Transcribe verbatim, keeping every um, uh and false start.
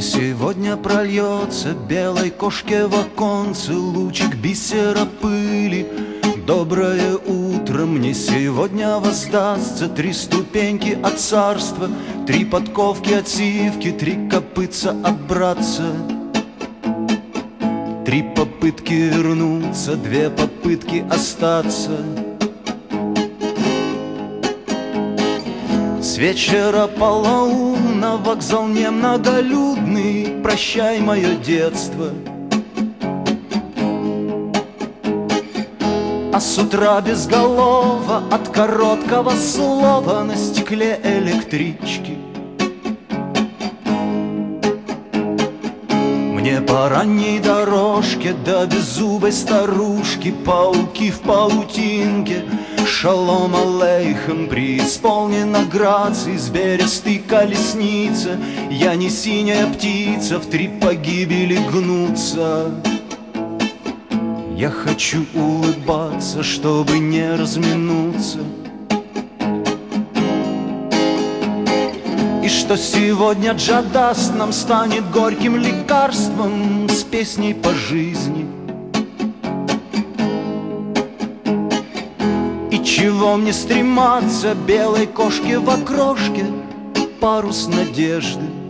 сегодня прольется белой кошке в оконце лучик бисера пыли. Доброе утро, мне сегодня воздастся три ступеньки от царства, три подковки от сивки, три копытца от братца. Три попытки вернуться, две попытки остаться. С вечера полоумна вокзал немноголюдный, прощай мое детство. А с утра безголово от короткого слова на стекле электрички. Мне по ранней дорожке до беззубой старушки, пауки в паутинке, шалом алейхем, преисполнена граций с берестой колесницы. Я не синяя птица, в три погибели гнуться. Я хочу улыбаться, чтобы не разминуться. И что сегодня джадаст нам станет горьким лекарством с песней по жизни. И чего мне стрематься белой кошке в окрошке, парус надежды.